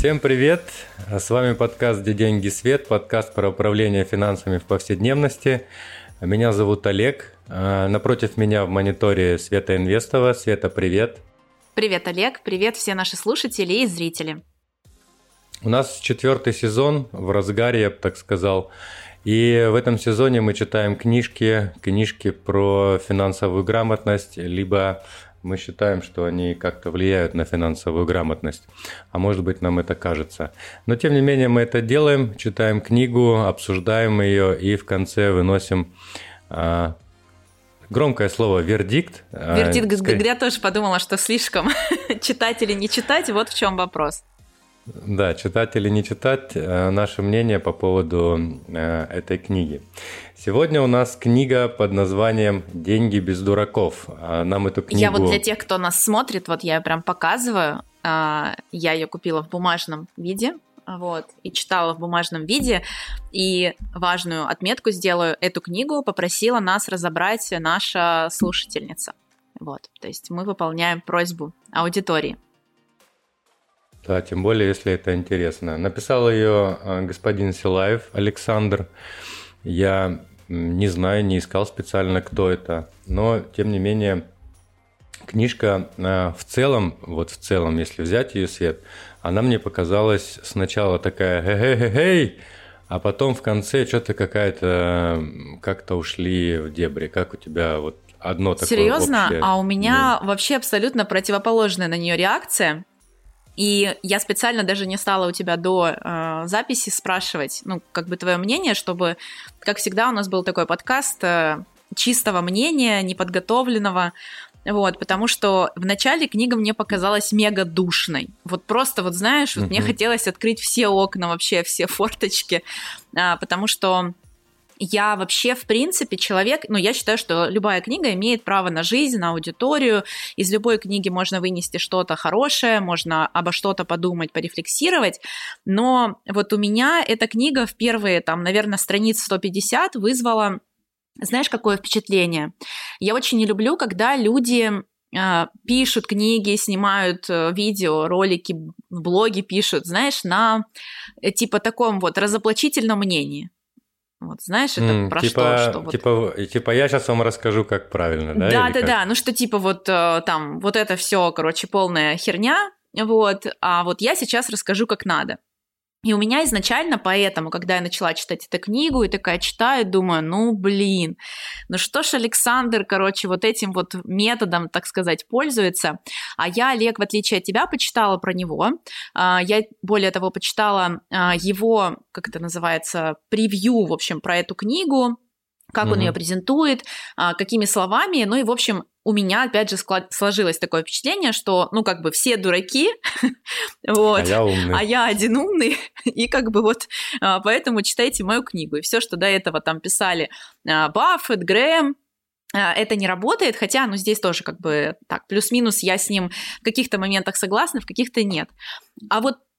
Всем привет! С вами подкаст «Где деньги, свет», подкаст про управление финансами в повседневности. Меня зовут Олег. Напротив меня в мониторе Света Инвестова. Света, привет! Привет, Олег! Привет все наши слушатели и зрители! У нас 4-й сезон, в разгаре, я бы так сказал. И в этом сезоне мы читаем книжки про финансовую грамотность, либо мы считаем, что они как-то влияют на финансовую грамотность. А может быть, нам это кажется. Но тем не менее мы это делаем, читаем книгу, обсуждаем ее и в конце выносим громкое слово «вердикт». Вердикт, я тоже подумала, что слишком читать или не читать, вот в чем вопрос. Да, читать или не читать, наше мнение по поводу этой книги. Сегодня у нас книга под названием «Деньги без дураков». Нам эту книгу... Я вот для тех, кто нас смотрит, вот я прям показываю, я ее купила в бумажном виде, вот, и читала в бумажном виде, и важную отметку сделаю, эту книгу попросила нас разобрать наша слушательница. Вот, то есть мы выполняем просьбу аудитории. Да, тем более, если это интересно. Написал ее господин Силаев Александр. Я не знаю, не искал специально, кто это. Но, тем не менее, книжка в целом, если взять ее, Свет, она мне показалась сначала такая «хе-хе-хе-хей», а потом в конце что-то как-то ушли в дебри. Как у тебя вот одно такое Серьезно? общее? А у меня вообще абсолютно противоположная на нее реакция. И я специально даже не стала у тебя до записи спрашивать, твое мнение, чтобы, как всегда, у нас был такой подкаст чистого мнения, неподготовленного, вот, потому что вначале книга мне показалась мега душной. Вот просто, знаешь, мне хотелось открыть все окна, вообще все форточки, потому что я вообще, в принципе, человек, я считаю, что любая книга имеет право на жизнь, на аудиторию. Из любой книги можно вынести что-то хорошее, можно обо что-то подумать, порефлексировать. Но вот у меня эта книга в первые, наверное, страниц 150 вызвала, знаешь, какое впечатление? Я очень не люблю, когда люди пишут книги, снимают видео, ролики, блоги пишут, знаешь, на таком разоблачительном мнении. Вот, знаешь, это про что? Я сейчас вам расскажу, как правильно, да? Да, вот это все, полная херня, а вот я сейчас расскажу, как надо. И у меня изначально поэтому, когда я начала читать эту книгу, и такая читаю, думаю, что ж Александр, этим методом, так сказать, пользуется. А я, Олег, в отличие от тебя, почитала про него. Я, более того, почитала его, как это называется, превью, в общем, про эту книгу, как он ее презентует, какими словами. И, в общем, у меня, опять же, сложилось такое впечатление, что, все дураки, а я умный. А я один умный, и поэтому читайте мою книгу. И все, что до этого там писали Баффет, Грэм, это не работает, хотя, здесь тоже плюс-минус я с ним в каких-то моментах согласна, в каких-то нет. А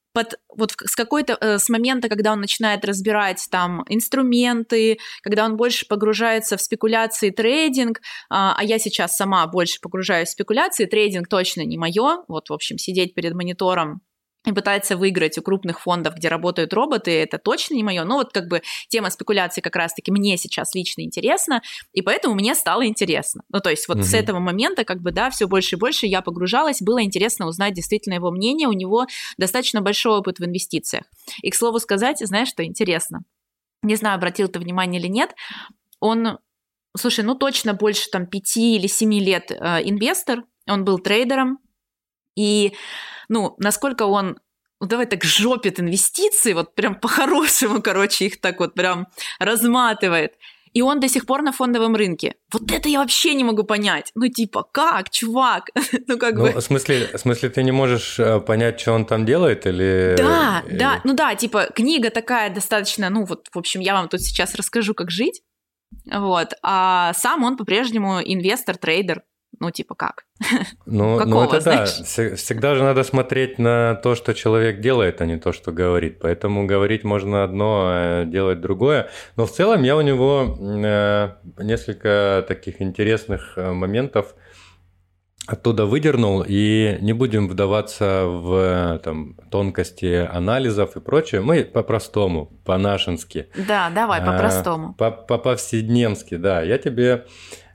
с момента, когда он начинает разбирать там инструменты, когда он больше погружается в спекуляции, трейдинг, а я сейчас сама больше погружаюсь в спекуляции, трейдинг точно не мое, в общем, сидеть перед монитором и пытается выиграть у крупных фондов, где работают роботы, это точно не мое. Но тема спекуляции как раз-таки мне сейчас лично интересна, и поэтому мне стало интересно. С этого момента, все больше и больше я погружалась, было интересно узнать действительно его мнение, у него достаточно большой опыт в инвестициях. И, к слову сказать, знаешь, что интересно? Не знаю, обратил ты внимание или нет, он, точно больше 5 или 7 лет инвестор, он был трейдером, и насколько он, давай так, жопит инвестиции, прям по-хорошему, их так прям разматывает. И он до сих пор на фондовом рынке. Вот это я вообще не могу понять. Как, чувак? В смысле, ты не можешь понять, что он там делает, или... Да, книга такая достаточно, в общем, я вам тут сейчас расскажу, как жить, а сам он по-прежнему инвестор, трейдер. Как? Это да. Всегда же надо смотреть на то, что человек делает, а не то, что говорит. Поэтому говорить можно одно, а делать другое. Но в целом я у него несколько таких интересных моментов оттуда выдернул, и не будем вдаваться в там, тонкости анализов и прочее. Мы по-простому, по-нашенски. Да, давай, по-простому. По-повседневски, да. Я тебе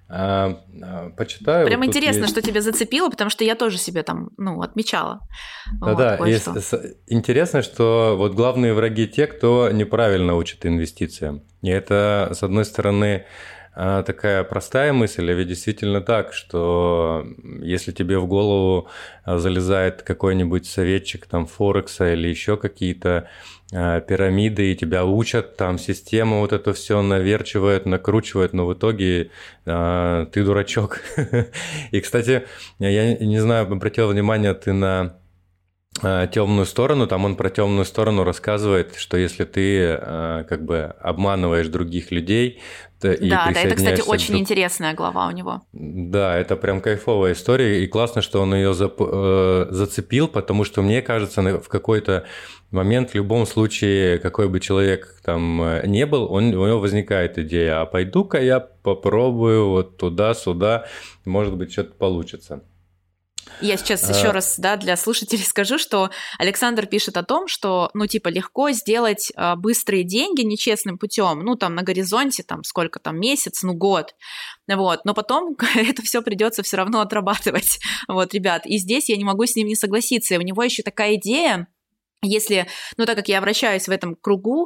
почитаю. Прям вот интересно, есть... что тебя зацепило, потому что я тоже себе там, отмечала. Да, интересно, что вот главные враги те, кто неправильно учит инвестициям. И это, с одной стороны, такая простая мысль, а ведь действительно так, что если тебе в голову залезает какой-нибудь советчик там Форекса или еще какие-то пирамиды, и тебя учат, там систему вот это все наверчивают, накручивают, но в итоге ты дурачок. И, кстати, я не знаю, обратил внимание ты на темную сторону, там он про темную сторону рассказывает, что если ты как бы обманываешь других людей, да, это, кстати, очень интересная глава у него. Да, это прям кайфовая история, и классно, что он ее зацепил, потому что, мне кажется, в какой-то момент, в любом случае, какой бы человек там не был, у него возникает идея, а пойду-ка я попробую вот туда-сюда, может быть, что-то получится. Я сейчас еще раз, да, для слушателей скажу, что Александр пишет о том, что, легко сделать быстрые деньги нечестным путем, там на горизонте, там сколько там, месяц, год, вот, но потом это все придется все равно отрабатывать, вот, ребят, и здесь я не могу с ним не согласиться, и у него еще такая идея. Если, так как я вращаюсь в этом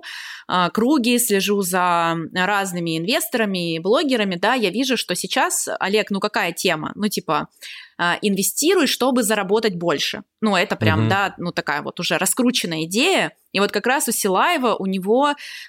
круге, слежу за разными инвесторами и блогерами, да, я вижу, что сейчас, Олег, какая тема? Инвестируй, чтобы заработать больше. Это прям, да, такая вот уже раскрученная идея. И вот как раз у Силаева у него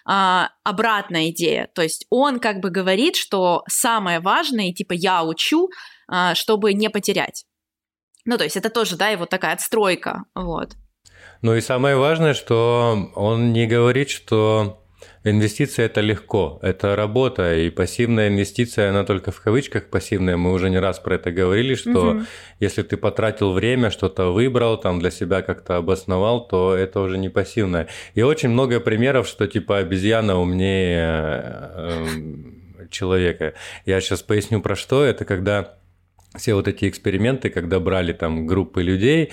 обратная идея. То есть он как бы говорит, что самое важное, я учу, чтобы не потерять. То есть это тоже, да, его такая отстройка, вот. И самое важное, что он не говорит, что инвестиция – это легко, это работа, и пассивная инвестиция, она только в кавычках пассивная, мы уже не раз про это говорили, что если ты потратил время, что-то выбрал, там для себя как-то обосновал, то это уже не пассивное. И очень много примеров, что типа обезьяна умнее человека. Я сейчас поясню, про что это, когда... Все вот эти эксперименты, когда брали там группы людей,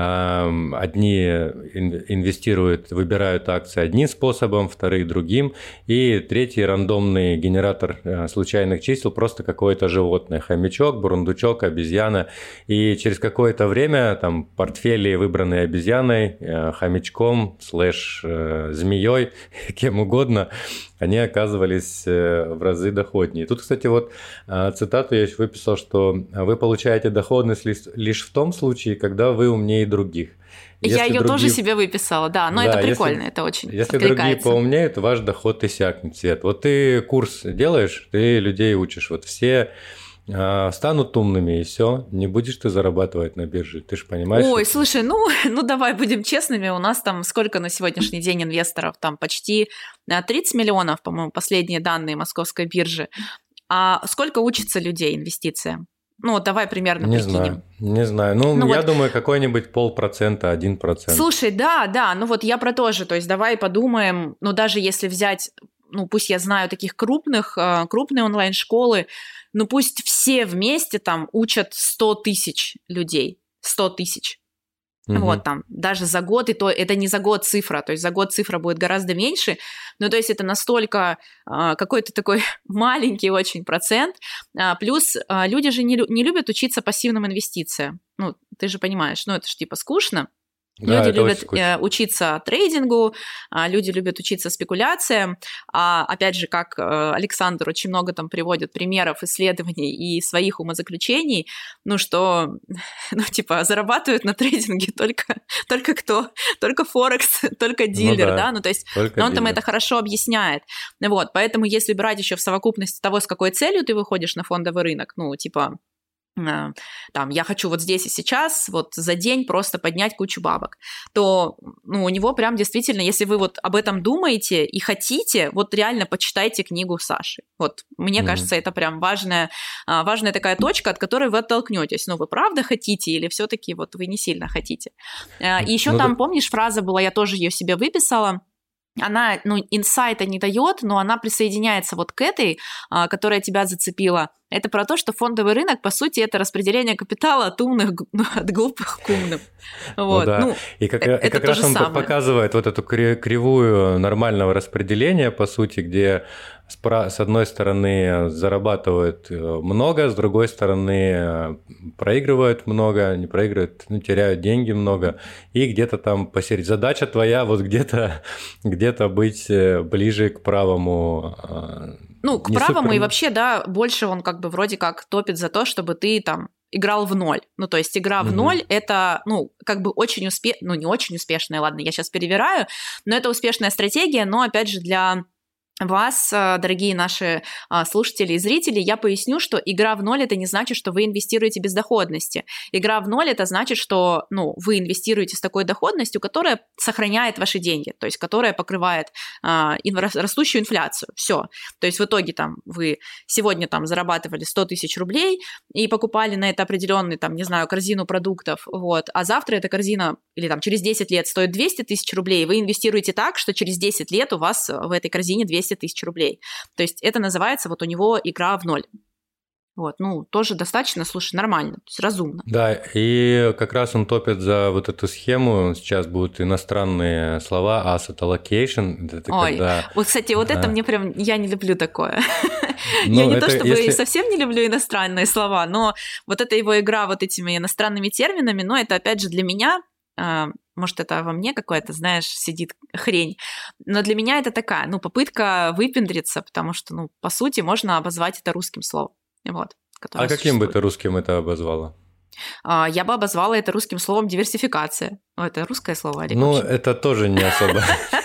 одни инвестируют, выбирают акции одним способом, вторые другим, и третий рандомный генератор случайных чисел, просто какое-то животное, хомячок, бурундучок, обезьяна, и через какое-то время там портфели, выбранные обезьяной, хомячком, змеей, кем угодно, они оказывались в разы доходнее. Тут, кстати, вот цитату я еще выписал, что вы получаете доходность лишь в том случае, когда вы умнее других. Я ее тоже себе выписала, да, но это прикольно, это очень Если другие поумнеют, ваш доход иссякнет, Свет. Вот ты курс делаешь, ты людей учишь, вот все... станут умными, и все, не будешь ты зарабатывать на бирже, ты же понимаешь. Ой, слушай, давай будем честными, у нас там сколько на сегодняшний день инвесторов, там почти 30 миллионов, по-моему, последние данные Московской биржи, а сколько учатся людей инвестициям? Давай примерно прикинем. Не знаю, я думаю, какой-нибудь 0,5%, 1%. Слушай, да, я про то же, то есть давай подумаем, даже если взять, пусть я знаю таких крупные онлайн-школы, пусть все вместе там учат 100 тысяч людей, 100 тысяч. Вот там, даже за год, и то это не за год цифра, то есть за год цифра будет гораздо меньше, то есть это настолько какой-то такой маленький очень процент, плюс люди же не любят учиться пассивным инвестициям, ты же понимаешь, это же типа скучно. Люди любят учиться трейдингу, люди любят учиться спекуляциям. Опять же, как Александр очень много там приводит примеров, исследований и своих умозаключений, что, зарабатывают на трейдинге только кто? Только Форекс, только дилер, да? То есть он там это хорошо объясняет. Вот, поэтому если брать еще в совокупности того, с какой целью ты выходишь на фондовый рынок, там, я хочу вот здесь и сейчас, вот за день просто поднять кучу бабок, то, у него прям действительно, если вы вот об этом думаете и хотите, вот реально почитайте книгу Саши. Вот, мне кажется, это прям важная такая точка, от которой вы оттолкнетесь. Вы правда хотите или все-таки вот вы не сильно хотите? И еще там, помнишь, фраза была, я тоже ее себе выписала, она, инсайта не дает, но она присоединяется вот к этой, которая тебя зацепила. Это про то, что фондовый рынок, по сути, это распределение капитала от умных, от глупых к умным. Вот. Ну, да. И как раз он показывает вот эту кривую нормального распределения, по сути, где с одной стороны зарабатывают много, с другой стороны проигрывают много, не проигрывают, теряют деньги много, и где-то там посередине. Задача твоя вот где-то быть ближе к правому. К правому и вообще, да, больше он как бы вроде как топит за то, чтобы ты там играл в ноль. То есть игра в ноль – это, как бы очень не очень успешная, ладно, я сейчас перевираю, но это успешная стратегия, но, опять же, для вас, дорогие наши слушатели и зрители, я поясню, что игра в ноль – это не значит, что вы инвестируете без доходности. Игра в ноль – это значит, что вы инвестируете с такой доходностью, которая сохраняет ваши деньги, то есть которая покрывает растущую инфляцию. Все. То есть в итоге вы сегодня зарабатывали 100 тысяч рублей и покупали на это определенную, корзину продуктов, вот, а завтра эта корзина или через 10 лет стоит 200 тысяч рублей, вы инвестируете так, что через 10 лет у вас в этой корзине 200 тысяч рублей. То есть это называется у него игра в ноль. Вот, тоже достаточно, слушай, нормально, то есть разумно. Да, и как раз он топит за вот эту схему, сейчас будут иностранные слова, asset allocation. Это когда... вот, кстати, вот это мне прям, я не люблю такое. Я не то чтобы совсем не люблю иностранные слова, но вот эта его игра вот этими иностранными терминами, это опять же для меня... Может, это во мне какая-то, сидит хрень. Но для меня это такая, попытка выпендриться, потому что, по сути, можно обозвать это русским словом. Вот, а каким бы ты русским это обозвала? Я бы обозвала это русским словом диверсификация. Это русское слово, Олег? Это тоже не особо...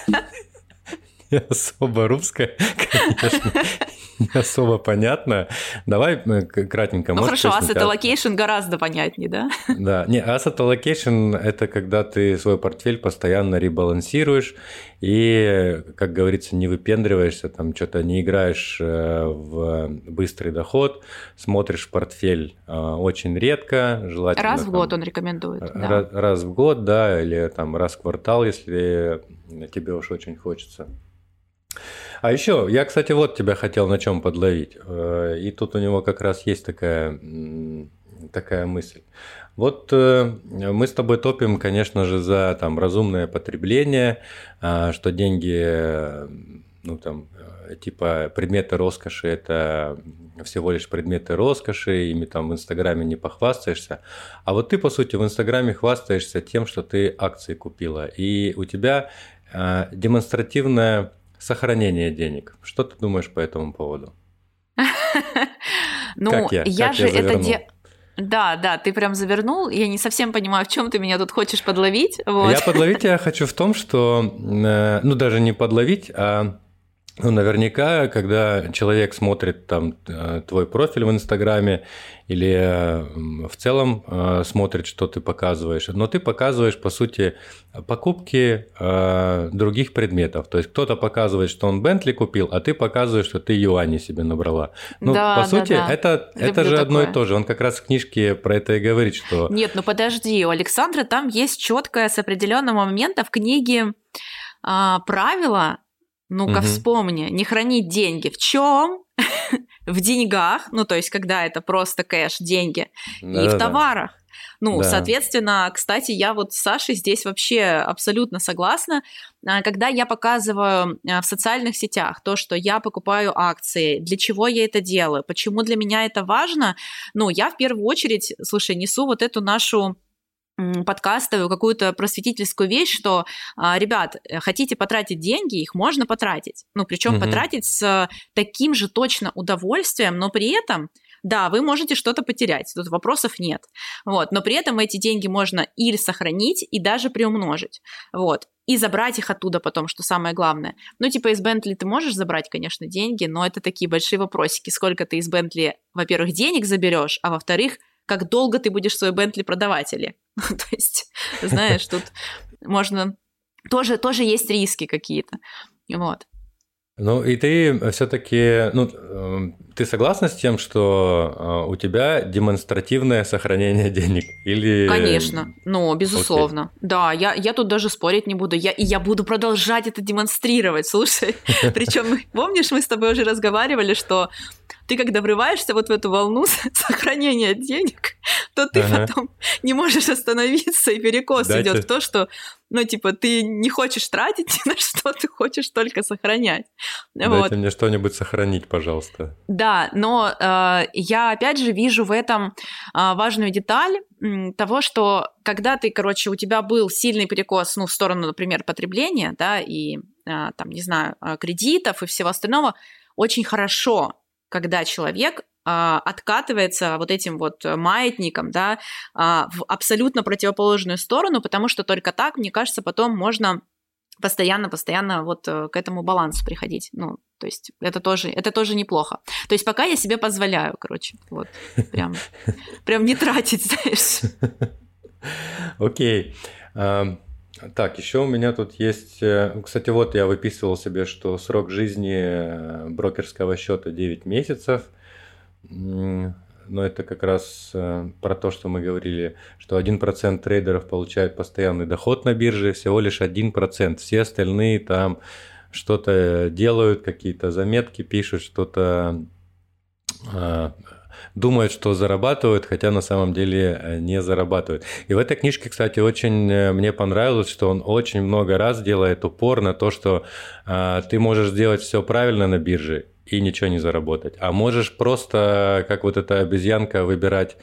Не особо русское, конечно, не особо понятно. Давай кратенько. Хорошо, asset allocation гораздо понятнее, да? Да, asset allocation – это когда ты свой портфель постоянно ребалансируешь и, как говорится, не выпендриваешься, что-то не играешь в быстрый доход, смотришь портфель очень редко, желательно… Раз в год он рекомендует. Раз в год, да, или раз в квартал, если тебе уж очень хочется. А еще, я, кстати, вот тебя хотел на чем подловить. И тут у него как раз есть такая мысль. Вот мы с тобой топим, конечно же, за разумное потребление, что деньги, предметы роскоши – это всего лишь предметы роскоши, ими в Инстаграме не похвастаешься. А вот ты, по сути, в Инстаграме хвастаешься тем, что ты акции купила. И у тебя демонстративное сохранение денег. Что ты думаешь по этому поводу? Я же это Да, ты прям завернул. Я не совсем понимаю, в чем ты меня тут хочешь подловить. Вот. Я подловить тебя хочу в том, что, даже не подловить, а наверняка, когда человек смотрит твой профиль в Инстаграме или в целом смотрит, что ты показываешь, но ты показываешь, по сути, покупки других предметов. То есть кто-то показывает, что он Бентли купил, а ты показываешь, что ты юани себе набрала. По сути, это же одно и то же. Он как раз в книжке про это и говорит, что… Нет, подожди, у Александра там есть четкое с определенного момента в книге правило. Ну-ка, вспомни, не хранить деньги. В чем? В деньгах, то есть когда это просто кэш, деньги, и в товарах. Соответственно, кстати, я вот с Сашей здесь вообще абсолютно согласна. Когда я показываю в социальных сетях то, что я покупаю акции, для чего я это делаю, почему для меня это важно, я в первую очередь, несу вот эту нашу подкастовую какую-то просветительскую вещь, что, ребят, хотите потратить деньги, их можно потратить. Причем потратить с таким же точно удовольствием, но при этом, да, вы можете что-то потерять, тут вопросов нет. Вот, но при этом эти деньги можно или сохранить, и даже приумножить. Вот. И забрать их оттуда потом, что самое главное. Из Бентли ты можешь забрать, конечно, деньги, но это такие большие вопросики. Сколько ты из Бентли, во-первых, денег заберешь, а во-вторых, как долго ты будешь свой Бентли продавать или? То есть, знаешь, тут можно… Тоже есть риски какие-то. Вот. И ты все-таки, ты согласна с тем, что у тебя демонстративное сохранение денег? Или… Конечно, безусловно. Окей. Да, я тут даже спорить не буду. Я буду продолжать это демонстрировать, слушай. Причем, помнишь, мы с тобой уже разговаривали, что ты когда врываешься вот в эту волну сохранения денег, то ты потом не можешь остановиться, и перекос идет в то, что, ну, типа, ты не хочешь тратить ни на что, ты хочешь только сохранять. Дайте мне что-нибудь сохранить, пожалуйста. Да, но я, опять же, вижу в этом важную деталь того, что когда ты, короче, у тебя был сильный перекос, ну, в сторону, например, потребления, да, и, там, не знаю, кредитов и всего остального, очень хорошо, когда человек откатывается вот этим вот маятником, да, в абсолютно противоположную сторону, потому что только так, мне кажется, потом можно постоянно вот к этому балансу приходить. Ну, то есть это тоже неплохо. То есть пока я себе позволяю, короче, вот, прям не тратить, знаешь. Окей. Так, еще у меня тут есть... Кстати, вот я выписывал себе, что срок жизни брокерского счета 9 месяцев. Но это как раз про то, что мы говорили, что 1% трейдеров получают постоянный доход на бирже, всего лишь 1%. Все остальные там что-то делают, какие-то заметки пишут, что-то думают, что зарабатывают, хотя на самом деле не зарабатывают. И в этой книжке, кстати, очень мне понравилось, что он очень много раз делает упор на то, что ты можешь сделать все правильно на бирже и ничего не заработать. А можешь просто, как вот эта обезьянка, выбирать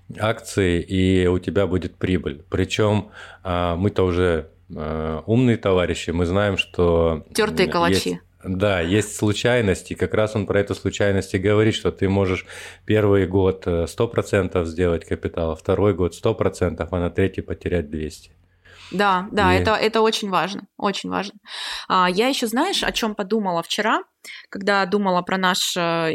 акции, и у тебя будет прибыль. Причем мы-то уже умные товарищи, мы знаем, что... Тертые калачи. Есть случайности, как раз он про эту случайность и говорит, что ты можешь первый год 100% сделать капитала, второй год 100%, а на третий потерять 200%. Да, это очень важно, очень важно. Я еще, знаешь, о чем подумала вчера, когда думала про наш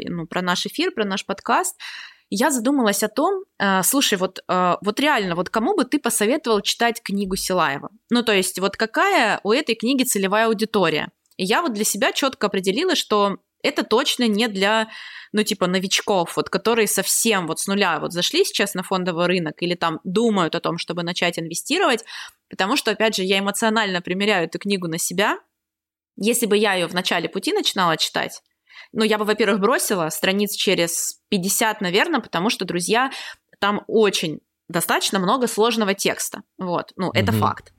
эфир, про наш подкаст. Я задумалась о том, слушай, вот реально, вот кому бы ты посоветовал читать книгу Силаева? Ну, то есть, вот какая у этой книги целевая аудитория? И я вот для себя четко определила, что это точно не для, ну, типа, новичков, вот, которые совсем вот с нуля вот зашли сейчас на фондовый рынок или там думают о том, чтобы начать инвестировать, потому что, опять же, я эмоционально примеряю эту книгу на себя. Если бы я ее в начале пути начинала читать, ну, я бы, во-первых, бросила страниц через 50, наверное, потому что, друзья, там очень достаточно много сложного текста, вот, ну, это факт.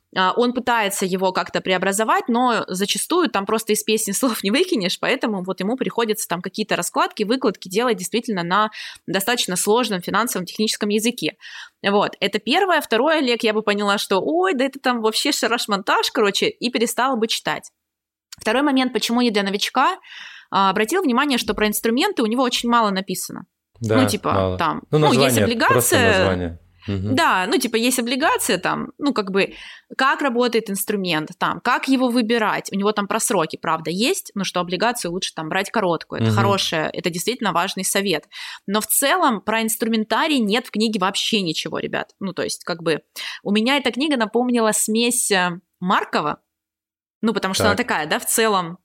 Он пытается его как-то преобразовать, но зачастую там просто из песни слов не выкинешь, поэтому вот ему приходится там какие-то раскладки, выкладки делать действительно на достаточно сложном финансовом техническом языке. Вот, это первое. Второе, Олег, я бы поняла, что ой, да это там вообще шараш-монтаж, короче, и перестала бы читать. Второй момент, почему не для новичка, обратил внимание, что про инструменты у него очень мало написано. Да, ну, типа, мало. там, название, есть облигация. Угу. Да, ну, типа, есть облигация там, ну, как бы, как работает инструмент там, как его выбирать. У него там про сроки, правда, есть, но что облигацию лучше там брать короткую. Это хорошее, это действительно важный совет. Но в целом про инструментарий нет в книге вообще ничего, ребят. Ну, то есть, как бы, у меня эта книга напомнила смесь Маркова, ну, потому что она такая, да, в целом,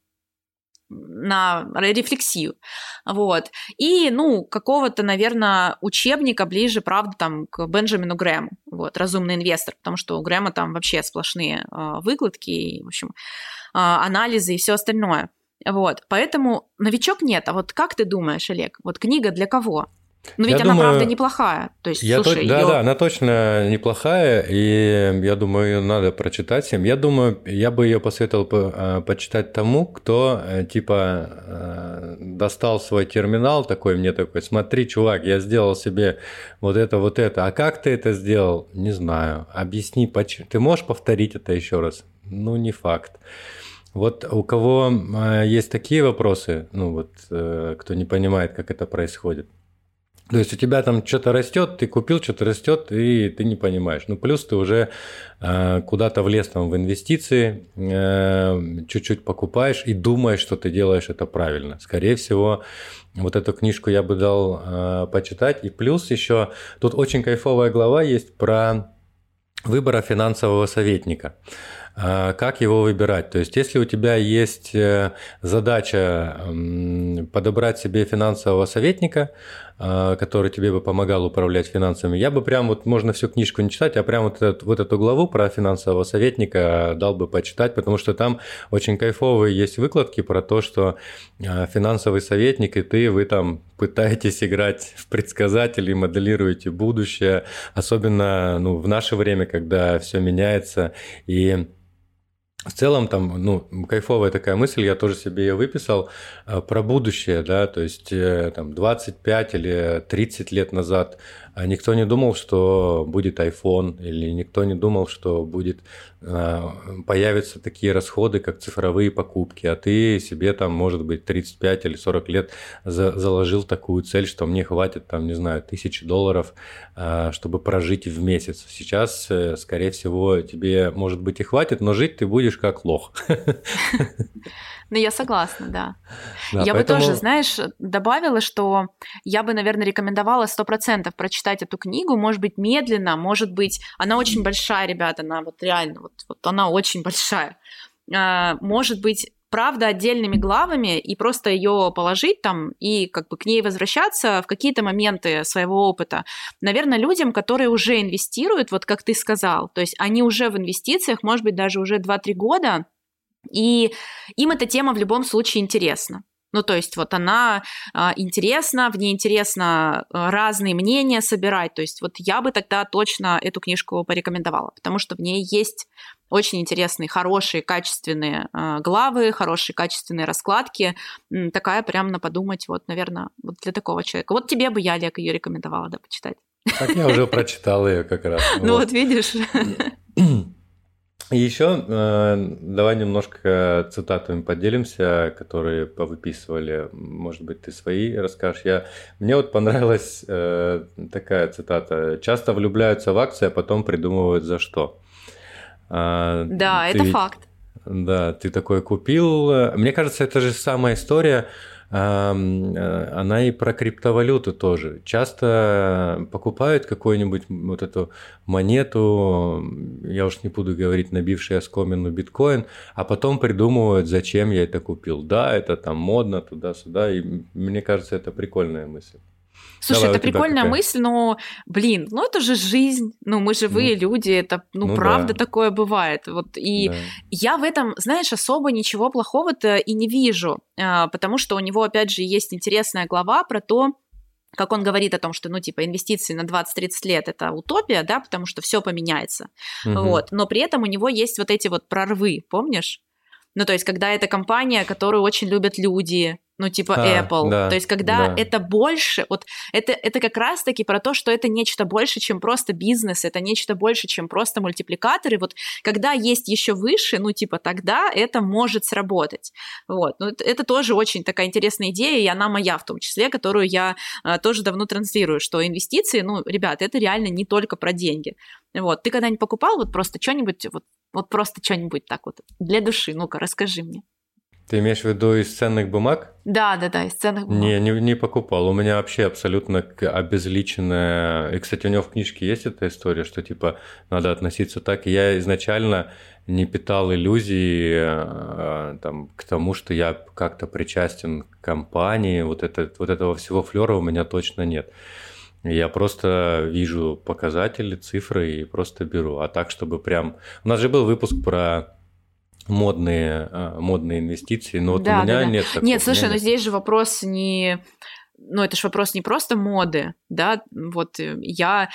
на рефлексию, вот, и, ну, какого-то, наверное, учебника ближе, правда, там, к Бенджамину Грэму, вот, «Разумный инвестор», потому что у Грэма там вообще сплошные выкладки, и, в общем, анализы и все остальное, вот, поэтому новичок нет, а вот как ты думаешь, Олег, вот книга для кого? Ну, ведь она, правда, неплохая. То есть, слушай, Да, она точно неплохая, и я думаю, ее надо прочитать всем. Я думаю, я бы ее посоветовал почитать тому, кто, типа, достал свой терминал мне такой, смотри, чувак, я сделал себе вот это, а как ты это сделал? Не знаю, объясни, почему. Ты можешь повторить это еще раз? Ну, не факт. Вот у кого есть такие вопросы, ну, вот, кто не понимает, как это происходит, то есть у тебя там что-то растет, ты купил, что-то растет, и ты не понимаешь. Ну, плюс ты уже куда-то влез там в инвестиции, чуть-чуть покупаешь и думаешь, что ты делаешь это правильно. Скорее всего, вот эту книжку я бы дал почитать. И плюс еще тут очень кайфовая глава есть про выбора финансового советника. Как его выбирать? То есть, если у тебя есть задача подобрать себе финансового советника, который тебе бы помогал управлять финансами, я бы прям вот, можно всю книжку не читать, а прям вот эту главу про финансового советника дал бы почитать, потому что там очень кайфовые есть выкладки про то, что финансовый советник и вы там пытаетесь играть в предсказателей, моделируете будущее, особенно в наше время, когда все меняется, и в целом там, кайфовая такая мысль, я тоже себе ее выписал, про будущее, да, то есть там 25 или 30 лет назад никто не думал, что будет iPhone, или никто не думал, что появятся такие расходы, как цифровые покупки, а ты себе там, может быть, 35 или 40 лет заложил такую цель, что мне хватит там, не знаю, $1000, чтобы прожить в месяц. Сейчас, скорее всего, тебе, может быть, и хватит, но жить ты будешь как лох. Ну, я согласна, да. Да, Я поэтому... бы тоже, знаешь, добавила, что я бы, наверное, рекомендовала 100% прочитать эту книгу, может быть, медленно, может быть, она очень большая, ребята, она вот реально, вот она очень большая. Может быть, правда, отдельными главами, и просто ее положить там, и как бы к ней возвращаться в какие-то моменты своего опыта. Наверное, людям, которые уже инвестируют, вот как ты сказал, то есть они уже в инвестициях, может быть, даже уже 2-3 года, и им эта тема в любом случае интересна. Ну, то есть вот она интересна, в ней интересно разные мнения собирать. То есть вот я бы тогда точно эту книжку порекомендовала, потому что в ней есть очень интересные, хорошие, качественные главы, хорошие, качественные раскладки. Такая прям на подумать, вот, наверное, вот для такого человека. Вот тебе бы я, Олег, ее рекомендовала, да, почитать. Так я уже прочитал ее как раз. Ну вот видишь... И еще давай немножко цитатами поделимся, которые повыписывали. Может быть, ты свои расскажешь. Мне вот понравилась такая цитата. Часто влюбляются в акции, а потом придумывают за что. Да, это факт. Да, ты такой купил. Мне кажется, это же самая история. Она и про криптовалюту тоже. Часто покупают какую-нибудь вот эту монету, я уж не буду говорить, набившую оскомину биткоин, а потом придумывают, зачем я это купил. Да, это там модно, туда-сюда, и мне кажется, это прикольная мысль. Слушай, Давай, это прикольная мысль, но, блин, это же жизнь, мы живые люди, это, правда да. Такое бывает. Вот, и я в этом, знаешь, особо ничего плохого-то и не вижу, потому что у него, опять же, есть интересная глава про то, как он говорит о том, что, инвестиции на 20-30 лет – это утопия, да, потому что все поменяется, вот, но при этом у него есть вот эти вот прорывы, помнишь? Ну, то есть, когда это компания, которую очень любят люди, Apple. Да, то есть, когда это больше, вот это как раз-таки про то, что это нечто больше, чем просто бизнес, это нечто больше, чем просто мультипликаторы. Вот когда есть еще выше, тогда это может сработать. Вот. Это тоже очень такая интересная идея, и она моя в том числе, которую я тоже давно транслирую, что инвестиции, ребят, это реально не только про деньги. Вот. Ты когда-нибудь покупал вот просто что-нибудь, вот просто что-нибудь так вот для души? Ну-ка, расскажи мне. Ты имеешь в виду из ценных бумаг? Да, из ценных бумаг. Не покупал. У меня вообще абсолютно обезличенная... И, кстати, у него в книжке есть эта история, что, надо относиться так. И я изначально не питал иллюзий к тому, что я как-то причастен к компании. Вот этого всего флера у меня точно нет. Я просто вижу показатели, цифры и просто беру. А так, чтобы прям... У нас же был выпуск про... модные инвестиции, но у меня нет такого. Нет, слушай, но здесь же вопрос не... это же вопрос не просто моды, да, вот я...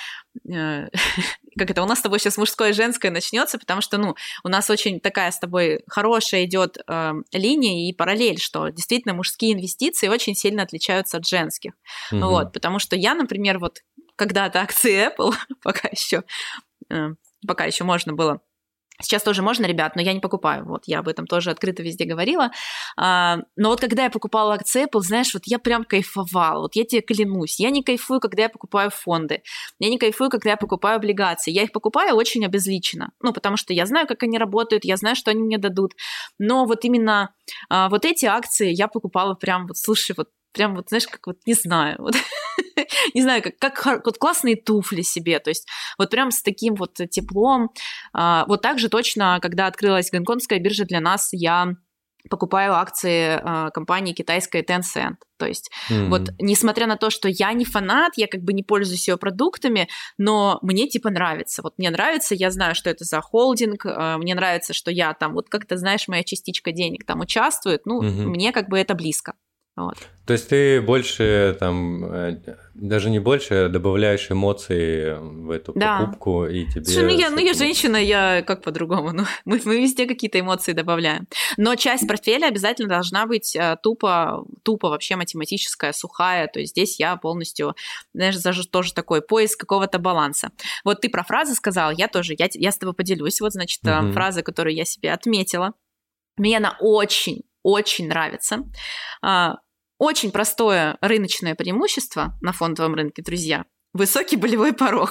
Как это, у нас с тобой сейчас мужское и женское начнется, потому что, у нас очень такая с тобой хорошая идет линия и параллель, что действительно мужские инвестиции очень сильно отличаются от женских. Вот, потому что я, например, когда-то акции Apple, пока еще можно было. Сейчас тоже можно, ребят, но я не покупаю. Вот, я об этом тоже открыто везде говорила. Но когда я покупала акции Apple, знаешь, я прям кайфовала. Вот я тебе клянусь, я не кайфую, когда я покупаю фонды. Я не кайфую, когда я покупаю облигации. Я их покупаю очень обезличенно. Потому что я знаю, как они работают, я знаю, что они мне дадут. Но именно эти акции я покупала прям, слушай, прям знаешь, как не знаю, не знаю, как классные туфли себе, то есть прям с таким теплом. Так же точно, когда открылась гонконгская биржа для нас, я покупаю акции компании китайской Tencent. То есть вот несмотря на то, что я не фанат, я как бы не пользуюсь ее продуктами, но мне типа нравится. Вот мне нравится, я знаю, что это за холдинг, мне нравится, что я там, вот как ты знаешь, моя частичка денег там участвует, ну, мне как бы это близко. Вот. То есть ты больше там, даже не больше, а добавляешь эмоций в эту покупку, и тебе... Слушай, я женщина, я как по-другому? Ну, мы везде какие-то эмоции добавляем. Но часть портфеля обязательно должна быть тупо вообще математическая, сухая. То есть здесь я полностью, знаешь, даже тоже такой поиск какого-то баланса. Вот ты про фразы сказал, я тоже, я с тобой поделюсь. Вот, значит, фраза, которую я себе отметила. Мне она очень нравится. Очень простое рыночное преимущество на фондовом рынке, друзья. Высокий болевой порог.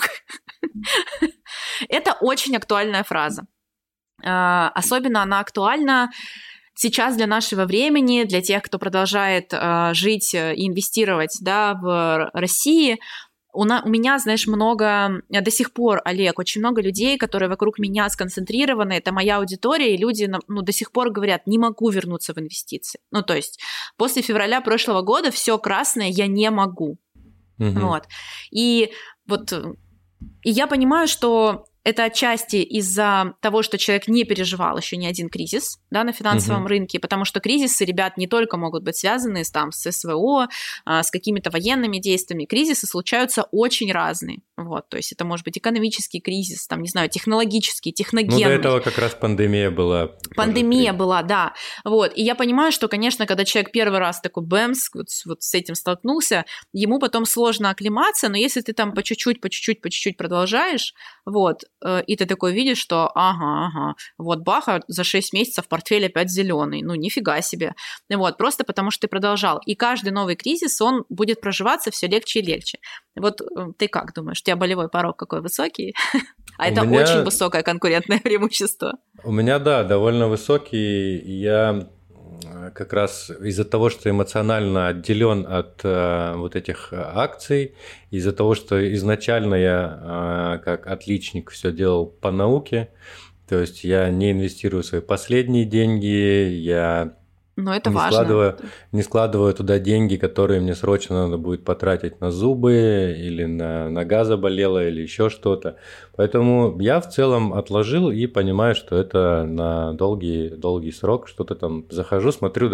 Это очень актуальная фраза. Особенно она актуальна сейчас для нашего времени, для тех, кто продолжает жить и инвестировать, да, в России. У меня, знаешь, много, до сих пор, Олег, очень много людей, которые вокруг меня сконцентрированы, это моя аудитория, и люди, ну, до сих пор говорят, не могу вернуться в инвестиции. Ну, то есть после февраля прошлого года все красное я не могу. Вот. И я понимаю, что это отчасти из-за того, что человек не переживал еще ни один кризис, да, на финансовом рынке, потому что кризисы, ребят, не только могут быть связаны с СВО, с какими-то военными действиями. Кризисы случаются очень разные. Вот, то есть это может быть экономический кризис, там, не знаю, технологический, техногенный. Ну, до этого как раз пандемия была. Пандемия была, да. Вот, и я понимаю, что, конечно, когда человек первый раз такой бэмс, вот с этим столкнулся, ему потом сложно оклематься, но если ты там по чуть-чуть продолжаешь, вот, и ты такой видишь, что вот баха, за 6 месяцев портфель опять зеленый, ну нифига себе. Вот, просто потому что ты продолжал. И каждый новый кризис, он будет проживаться все легче и легче. Вот ты как думаешь, у тебя болевой порог какой высокий? А это очень высокое конкурентное преимущество. У меня, да, довольно высокий. Я как раз из-за того, что эмоционально отделен от вот этих акций, из-за того, что изначально я как отличник все делал по науке, то есть я не инвестирую свои последние деньги, я не складываю туда деньги, которые мне срочно надо будет потратить на зубы или на нога заболела или еще что-то. Поэтому я в целом отложил и понимаю, что это на долгий срок. Что-то там захожу, смотрю,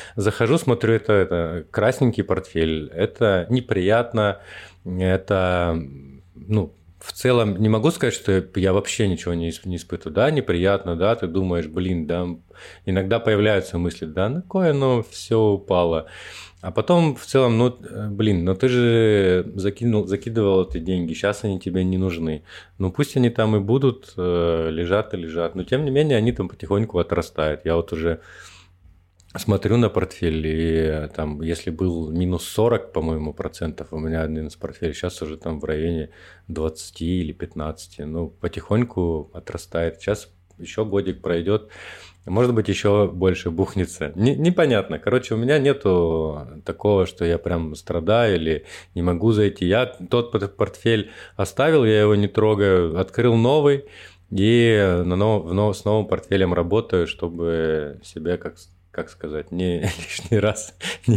это красненький портфель, это неприятно, это, ну, в целом не могу сказать, что я вообще ничего не испытываю. Да, неприятно, да, ты думаешь, блин, да, иногда появляются мысли, да, на кое оно все упало. А потом в целом, ну, блин, ну ты же закидывал эти деньги, сейчас они тебе не нужны. Ну пусть они там и будут, лежат и лежат, но тем не менее они там потихоньку отрастают. Я вот уже смотрю на портфель, и там, если был минус 40, по-моему, процентов, у меня один из портфелей, сейчас уже там в районе 20 или 15. Ну, потихоньку отрастает. Сейчас еще годик пройдет, может быть, еще больше бухнется. Непонятно. Короче, у меня нету такого, что я прям страдаю или не могу зайти. Я тот портфель оставил, я его не трогаю, открыл новый, и с новым портфелем работаю, чтобы себе как сказать, не лишний раз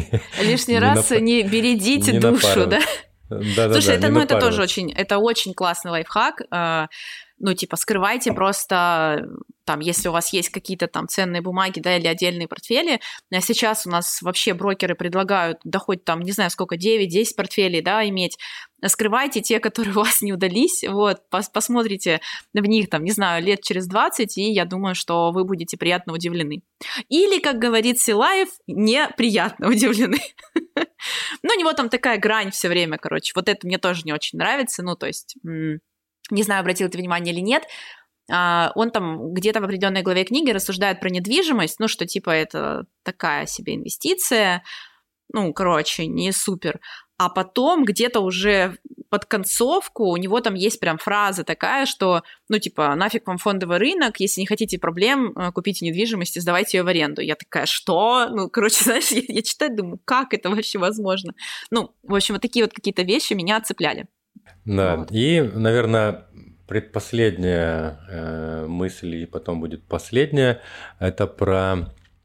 не бередите душу, да? Слушай, это тоже очень классный лайфхак. Ну, типа, скрывайте просто, там, если у вас есть какие-то там ценные бумаги, да, или отдельные портфели. А сейчас у нас вообще брокеры предлагают, да хоть там, не знаю, сколько, 9-10 портфелей, да, иметь. Скрывайте те, которые у вас не удались, вот, посмотрите в них, там, не знаю, лет через 20, и я думаю, что вы будете приятно удивлены. Или, как говорит Силаев, неприятно удивлены. Ну, у него там такая грань все время, короче. Вот это мне тоже не очень нравится, ну, то есть... Не знаю, обратил ты внимание или нет, он там где-то в определенной главе книги рассуждает про недвижимость, ну, что типа это такая себе инвестиция, ну, короче, не супер. А потом где-то уже под концовку у него там есть прям фраза такая, что, ну, типа, нафиг вам фондовый рынок, если не хотите проблем, купите недвижимость и сдавайте ее в аренду. Я такая, что? Ну, короче, знаешь, я читаю, думаю, как это вообще возможно? Ну, в общем, вот такие вот какие-то вещи меня отцепляли. Да, вот. И, наверное, предпоследняя мысль, и потом будет последняя, это про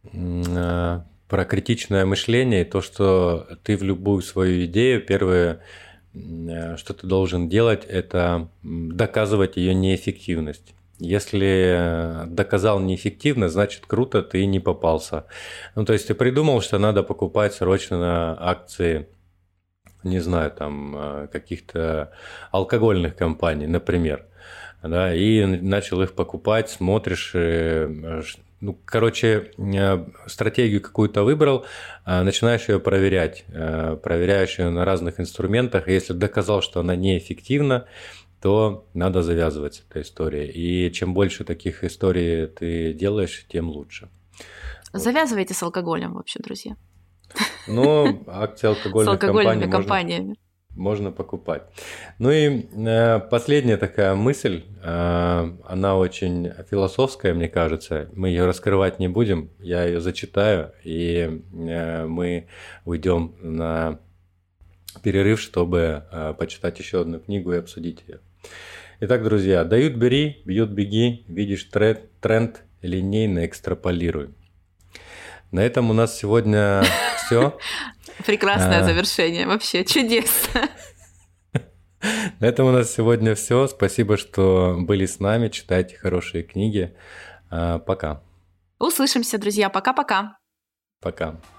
про критичное мышление, то, что ты в любую свою идею, первое, что ты должен делать, это доказывать ее неэффективность. Если доказал неэффективность, значит круто, ты не попался. Ну, то есть ты придумал, что надо покупать срочно акции, не знаю, там каких-то алкогольных компаний, например, да, и начал их покупать, смотришь, ну, короче, стратегию какую-то выбрал, начинаешь ее проверять, проверяешь ее на разных инструментах, и если доказал, что она неэффективна, то надо завязывать с этой историей. И чем больше таких историй ты делаешь, тем лучше. Завязывайте с алкоголем вообще, друзья. Ну, акции алкогольных с алкогольными компаниями. Можно покупать. Ну и последняя такая мысль, она очень философская, мне кажется. Мы ее раскрывать не будем, я ее зачитаю, и мы уйдем на перерыв, чтобы почитать еще одну книгу и обсудить ее. Итак, друзья, дают бери, бьют беги, видишь тренд, линейно экстраполируй. На этом у нас сегодня все. Прекрасное завершение, вообще чудесно. На этом у нас сегодня все. Спасибо, что были с нами. Читайте хорошие книги. Пока. Услышимся, друзья. Пока-пока. Пока.